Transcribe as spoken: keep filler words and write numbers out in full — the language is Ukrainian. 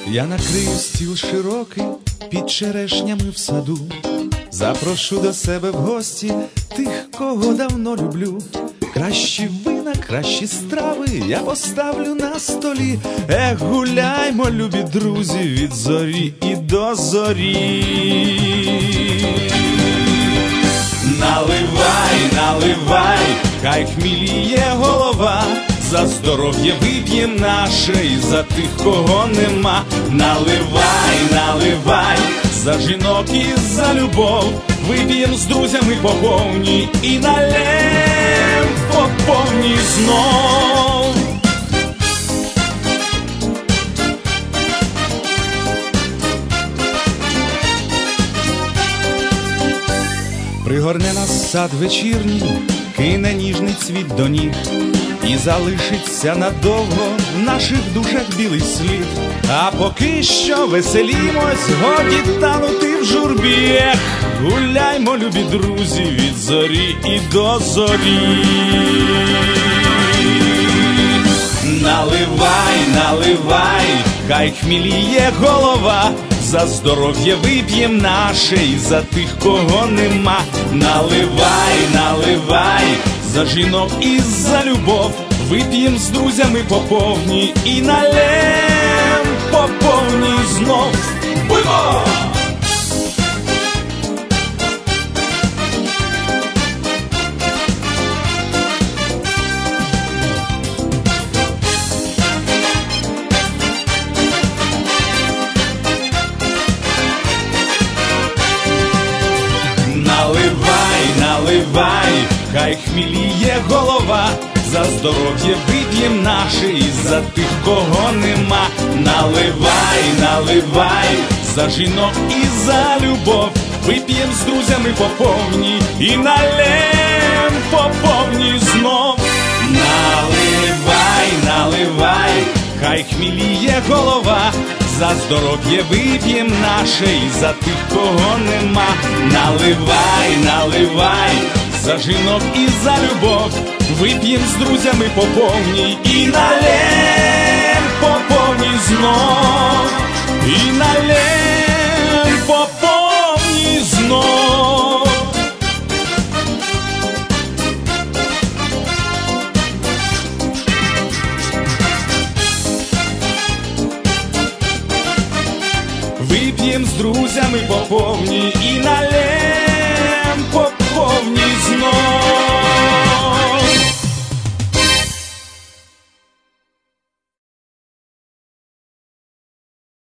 Я накрию стіл широкий під черешнями в саду, запрошу до себе в гості тих, кого давно люблю. Кращі вина, кращі страви я поставлю на столі. Ех, гуляймо, любі друзі, від зорі і до зорі. Наливай, наливай, хай хміліє голова, за здоров'я вип'єм наше і за тих, кого нема. Наливай, наливай, за жінок і за любов, вип'єм з друзями по повній і налєм по повній знов. Пригорне нас сад вечірній, кине ніжний цвіт до ніг, і залишиться надовго в наших душах білий слід. А поки що веселімось, годі танути в журбі. Ех, гуляймо, любі друзі, від зорі і до зорі. Наливай, наливай, хай хміліє голова, за здоров'я вип'єм наше і за тих, кого нема. Наливай, наливай, за жінок і за любов, вип'єм з друзями по повній і налєм по повній знов. Буймо! Наливай, наливай, хай хміліє голова, за здоров'я вип'єм наше і за тих, кого нема. Наливай, наливай, за жінок і за любов, вип'єм з друзями по повній і налєм по повній знов. Наливай, наливай, хай хміліє голова, за здоров'я вип'єм наше і за тих, кого нема. Наливай, наливай, за жінок і за любов, вип'єм з друзями по повній і налєм по повній знов. І налєм по повній знов. Вип'єм з друзями по повній і налєм